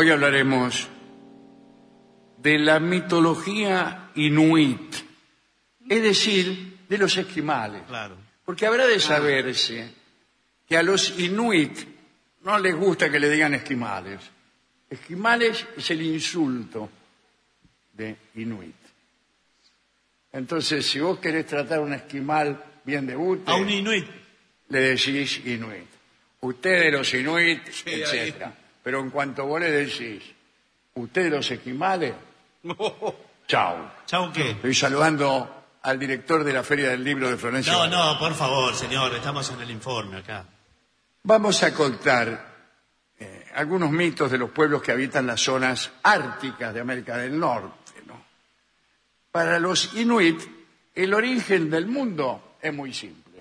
Hoy hablaremos de la mitología inuit, es decir, de los esquimales. Claro. Porque habrá de saberse que a los inuit no les gusta que le digan esquimales. Esquimales es el insulto de inuit. Entonces, si vos querés tratar a un esquimal bien de bute, A un inuit. le decís inuit. Ustedes los inuit, etc. Pero en cuanto vos le decís, ustedes los esquimales, chau. ¿Chau qué? Estoy saludando al director de la Feria del Libro de Florencia. No, por favor, señor, estamos en el informe acá. Vamos a contar algunos mitos de los pueblos que habitan las zonas árticas de América del Norte, ¿no? Para los inuit, el origen del mundo es muy simple.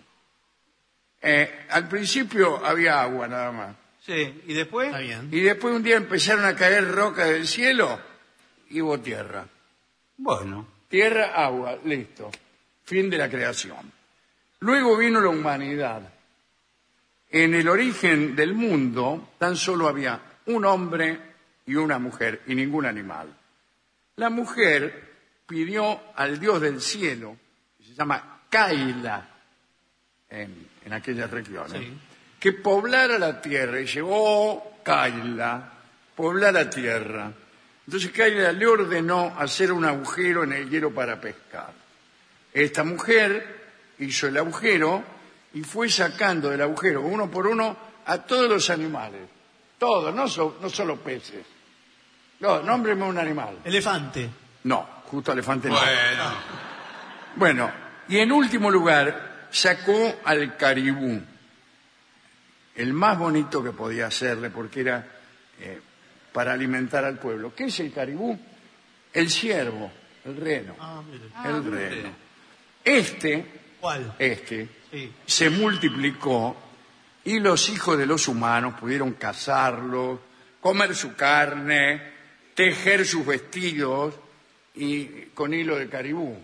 Al principio había agua nada más. Sí, ¿y después? Está bien. Y después un día empezaron a caer rocas del cielo y hubo tierra. Bueno. Tierra, agua, listo. Fin de la creación. Luego vino la humanidad. En el origen del mundo tan solo había un hombre y una mujer y ningún animal. La mujer pidió al dios del cielo, que se llama Kaila en aquellas regiones, Sí. que poblara la tierra. Y llevó Kaila, poblar la tierra. Entonces Kaila le ordenó hacer un agujero en el hielo para pescar. Esta mujer hizo el agujero y fue sacando del agujero uno por uno a todos los animales. Todos, no solo peces. No, nómbreme un animal. Elefante. No, justo elefante no. Bueno. Bueno, y en último lugar sacó al caribú. El más bonito que podía hacerle porque era para alimentar al pueblo. ¿Qué es el caribú? El ciervo, el reno. Mire. El reno. Este ¿Cuál? Sí. se multiplicó y los hijos de los humanos pudieron cazarlo, comer su carne, tejer sus vestidos y con hilo de caribú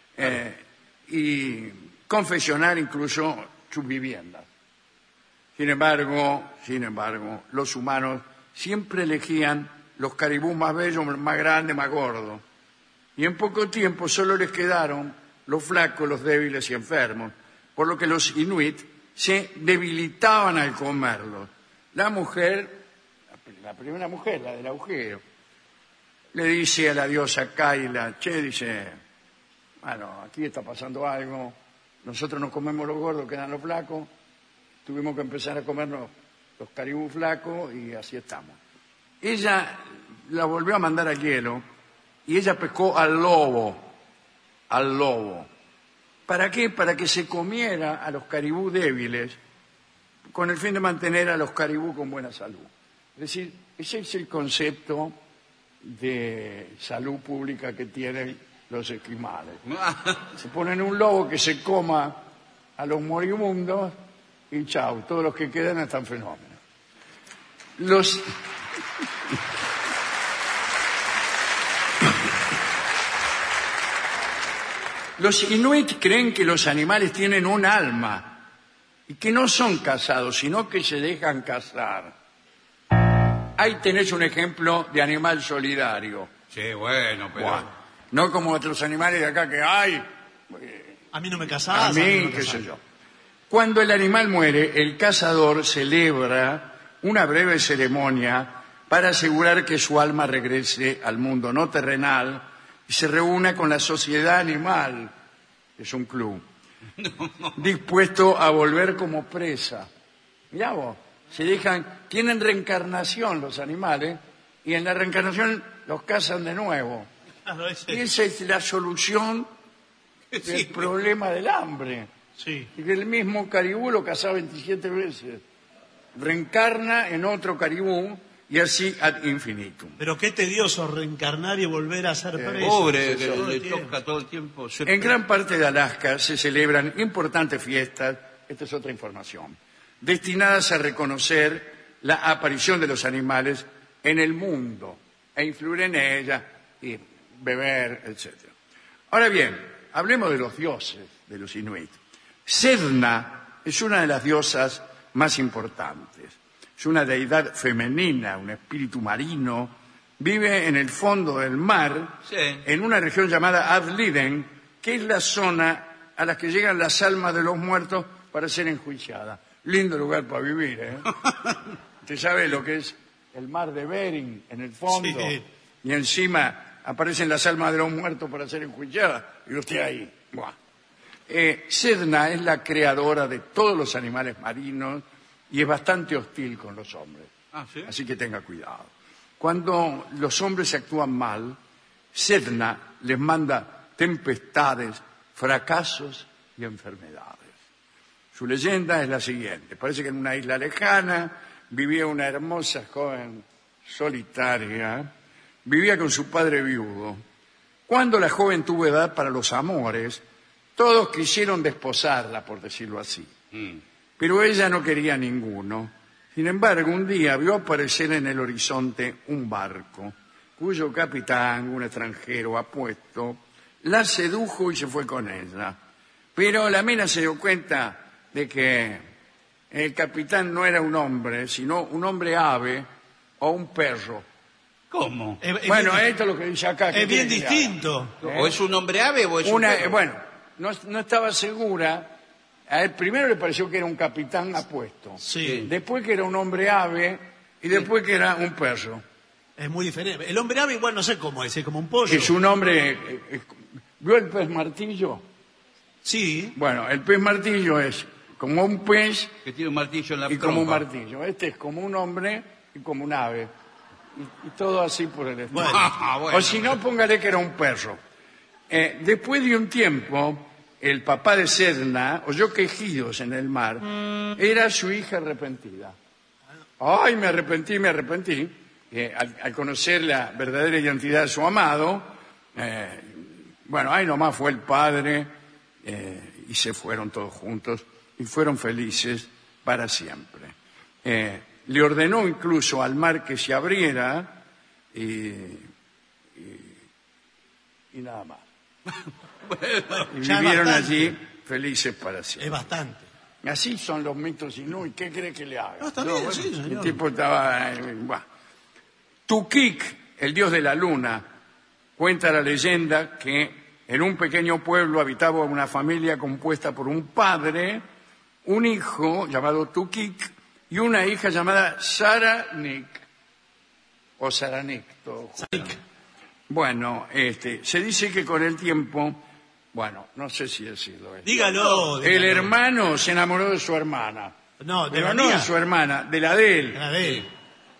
y confeccionar incluso sus viviendas. Sin embargo, los humanos siempre elegían los caribús más bellos, más grandes, más gordos. Y en poco tiempo solo les quedaron los flacos, los débiles y enfermos, por lo que los inuit se debilitaban al comerlos. La mujer, la primera mujer, la del agujero, le dice a la diosa Kaila, dice, bueno, aquí está pasando algo, nosotros nos comemos los gordos, quedan los flacos, tuvimos que empezar a comernos los caribú flacos y así estamos. Ella la volvió a mandar al hielo y ella pescó al lobo. ¿Para qué? Para que se comiera a los caribú débiles con el fin de mantener a los caribú con buena salud. Es decir, ese es el concepto de salud pública que tienen los esquimales. Se ponen un lobo que se coma a los moribundos y chau, todos los que quedan están fenómenos. Los inuit creen que los animales tienen un alma y que no son cazados, sino que se dejan cazar. Ahí tenés un ejemplo de animal solidario. Sí, bueno, pero... Buah, no como otros animales de acá que hay. A mí no me A casás. mí, no me qué casás. sé yo. Cuando el animal muere, el cazador celebra una breve ceremonia para asegurar que su alma regrese al mundo no terrenal y se reúna con la sociedad animal, que es un club, dispuesto a volver como presa. Mirá vos, tienen reencarnación los animales y en la reencarnación los cazan de nuevo. Claro, Y esa es la solución del problema del hambre. Sí. Y que el mismo caribú lo cazaba 27 veces. Reencarna en otro caribú y así ad infinitum. Pero qué tedioso reencarnar y volver a ser preso. Pobre, que Todo le el tiempo. toca todo el tiempo. En gran parte de Alaska se celebran importantes fiestas, esta es otra información, destinadas a reconocer la aparición de los animales en el mundo e influir en ella y beber, etc. Ahora bien, hablemos de los dioses de los inuit. Sedna es una de las diosas más importantes. es una deidad femenina, un espíritu marino, vive en el fondo del mar, Sí. en una región llamada Adliden, que es la zona a la que llegan las almas de los muertos para ser enjuiciadas. Lindo lugar para vivir, ¿eh? Usted sabe lo que es el mar de Bering en el fondo, Sí. y encima aparecen las almas de los muertos para ser enjuiciadas, y usted ahí. Buah. Sedna es la creadora de todos los animales marinos y es bastante hostil con los hombres. Ah, ¿sí? Así que tenga cuidado. Cuando los hombres actúan mal, Sedna les manda tempestades, fracasos y enfermedades. Su leyenda es la siguiente. Parece que en una isla lejana vivía una hermosa joven solitaria. Vivía con su padre viudo. Cuando la joven tuvo edad para los amores, todos quisieron desposarla, por decirlo así. Pero ella no quería ninguno. Sin embargo, un día vio aparecer en el horizonte un barco, cuyo capitán, un extranjero apuesto, la sedujo y se fue con ella. Pero la mina se dio cuenta de que el capitán no era un hombre, sino un hombre ave o un perro. ¿Cómo? Bueno, esto es lo que dice acá. Es bien ¿Qué quiere que haga? distinto. ¿O es un hombre ave o es un perro? Bueno, no estaba segura. A él primero le pareció que era un capitán apuesto. Sí. Después que era un hombre ave y después que era un perro. Es muy diferente. El hombre ave igual no sé cómo es como un pollo. Es un hombre... ¿Vio el pez martillo? Sí. Bueno, el pez martillo es como un pez Que tiene un martillo en la y como un trompa. martillo. Este es como un hombre y como un ave. Y todo así por el estilo. Bueno. Ah, bueno. O si no, póngale que era un perro. Después de un tiempo, el papá de Sedna oyó quejidos en el mar. Era su hija arrepentida. ¡Ay, me arrepentí! Al conocer la verdadera identidad de su amado, bueno, ahí nomás fue el padre y se fueron todos juntos y fueron felices para siempre. Le ordenó incluso al mar que se abriera y nada más. Y Ya es vivieron bastante. allí felices para siempre. Es bastante. Así son los mitos inuit. ¿Qué cree que le haga? No, está bien, sí, El señor. tipo estaba... Tukik, el dios de la luna, cuenta la leyenda que en un pequeño pueblo habitaba una familia compuesta por un padre, un hijo llamado Tukik y una hija llamada Saranik. O Saranik, todo junto. Bueno, se dice que con el tiempo, bueno, no sé si decirlo. Dígalo. El hermano se enamoró de su hermana. No, de Pero la no mía. de su hermana, de la de él. Era de él.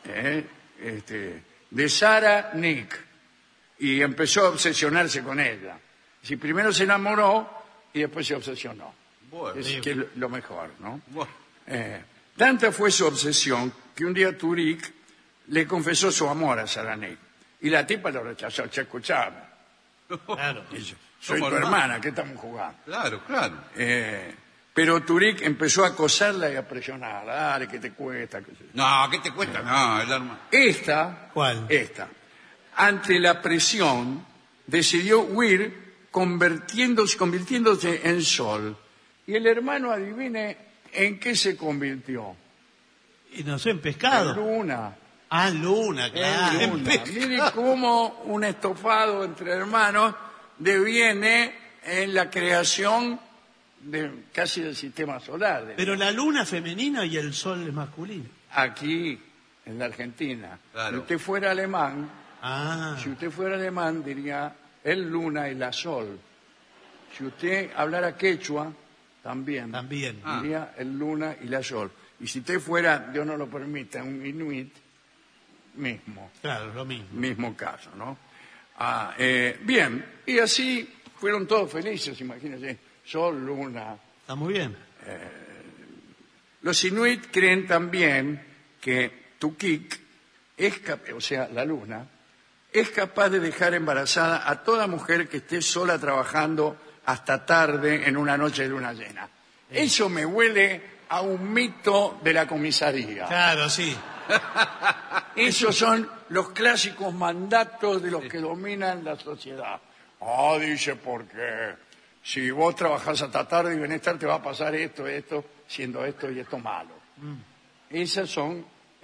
De Sara Nick. Y empezó a obsesionarse con ella. Si primero se enamoró y después se obsesionó. Bueno. Es que es lo mejor, ¿no? Bueno. Tanta fue su obsesión que un día Turik le confesó su amor a Sara Nick. Y la tipa lo rechazó. Che, escuchame. Claro. Dice, soy Somos tu hermanos. hermana, ¿qué estamos jugando? Claro, claro. Pero Turik empezó a acosarla y a presionarla. Dale, ¿qué te cuesta? ¿Qué sé yo? No, ¿qué te cuesta? No, el arma. Esta, ¿Cuál? ante la presión, decidió huir convirtiéndose en sol. Y el hermano, adivine en qué se convirtió. Y no sé, en En pescado. luna. Ah, luna, claro. En luna. Mire cómo un estofado entre hermanos deviene en la creación casi del sistema solar. Pero la luna es femenina y el sol es masculino. Aquí, en la Argentina. Claro. Si usted fuera alemán, Ah. diría el luna y la sol. Si usted hablara quechua, también. También. Diría el luna y la sol. Y si usted fuera, Dios no lo permita, un inuit, Claro, lo mismo. mismo caso, ¿no? Bien, y así fueron todos felices, imagínense, sol, luna. Está muy bien. Los inuit creen también que Tukik, o sea, la luna, es capaz de dejar embarazada a toda mujer que esté sola trabajando hasta tarde en una noche de luna llena. Eso me huele a un mito de la comisaría. Claro, sí. Esos son los clásicos mandatos de los que dominan la sociedad. Dice, porque si vos trabajás hasta tarde y venís tarde te va a pasar esto, siendo esto y esto malo. Esas son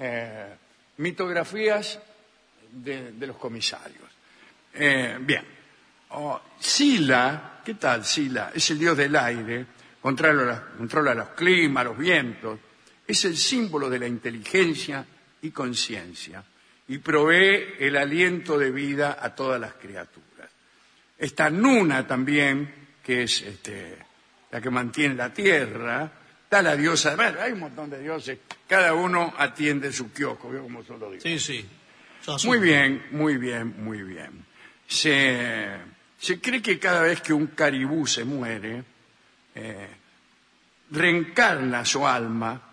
mitografías de los comisarios. Bien. Sila, ¿qué tal Sila? Es el dios del aire, controla los climas, los vientos, es el símbolo de la inteligencia y conciencia y provee el aliento de vida a todas las criaturas. Está Nuna también, que es la que mantiene la tierra. Está la diosa, bueno, hay un montón de dioses, cada uno atiende su kiosco, ¿vio cómo son los dioses? Sí. Muy bien, muy bien, muy bien. Se cree que cada vez que un caribú se muere, reencarna su alma,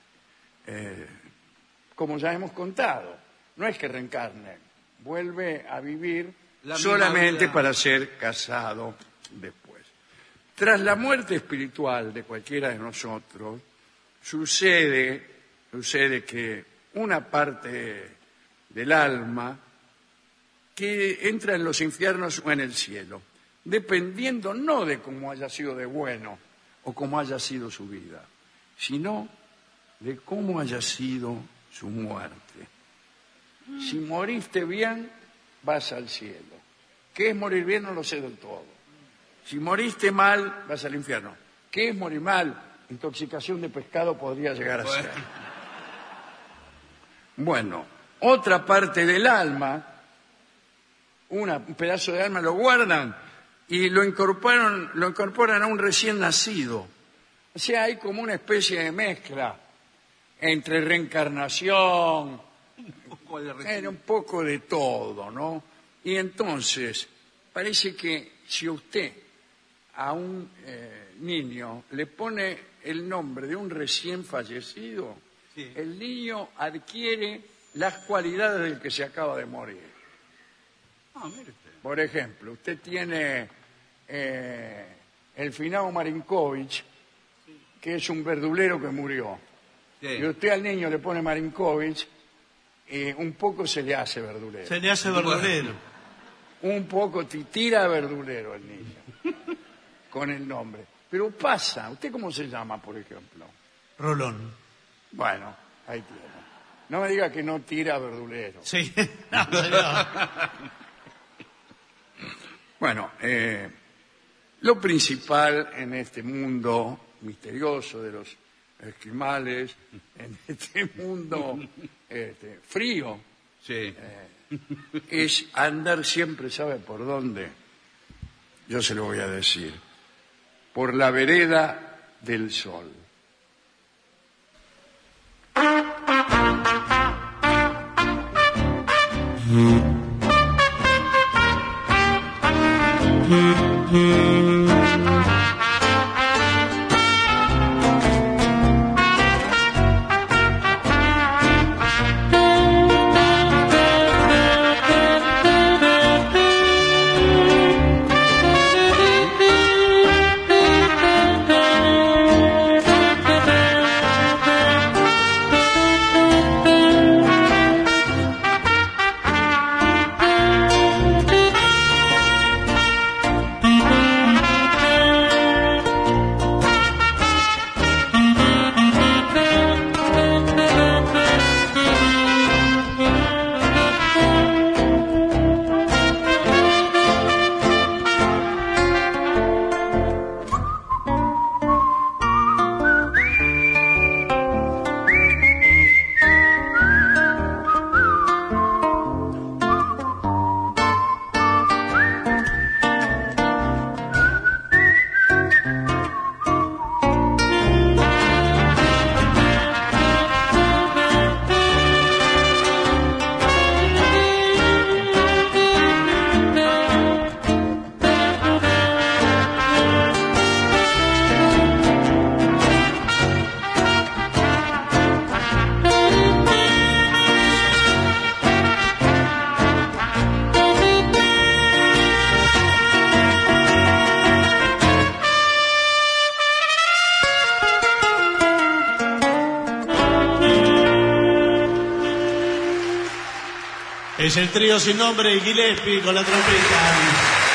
como ya hemos contado. No es que reencarne, vuelve a vivir solamente para ser casado después. Tras la muerte espiritual de cualquiera de nosotros, sucede que una parte del alma que entra en los infiernos o en el cielo, dependiendo no de cómo haya sido de bueno o cómo haya sido su vida, sino de cómo haya sido su muerte. Si moriste bien, vas al cielo. ¿Qué es morir bien? No lo sé del todo. Si moriste mal, vas al infierno. ¿Qué es morir mal? Intoxicación de pescado podría llegar a ser. Bueno, otra parte del alma, un pedazo de alma lo guardan y lo incorporan a un recién nacido. O sea, hay como una especie de mezcla entre reencarnación, un poco de todo, ¿no? Y entonces, parece que si usted a un niño le pone el nombre de un recién fallecido, sí, el niño adquiere las cualidades del que se acaba de morir. Por ejemplo, usted tiene el finado Marinkovic, que es un verdulero que murió. Sí. Y usted al niño le pone Marinkovic, un poco se le hace verdulero. Se le hace verdulero. Un poco tira verdulero el niño, con el nombre. Pero pasa. ¿Usted cómo se llama, por ejemplo? Rolón. Bueno, ahí tiene. No me diga que no tira verdulero. Sí, no, señor. Bueno, lo principal en este mundo misterioso de los esquimales, en este mundo frío, sí, es andar siempre, ¿sabe por dónde? Yo se lo voy a decir. Por la vereda del sol. Es el trío sin nombre y Gillespie con la trompeta.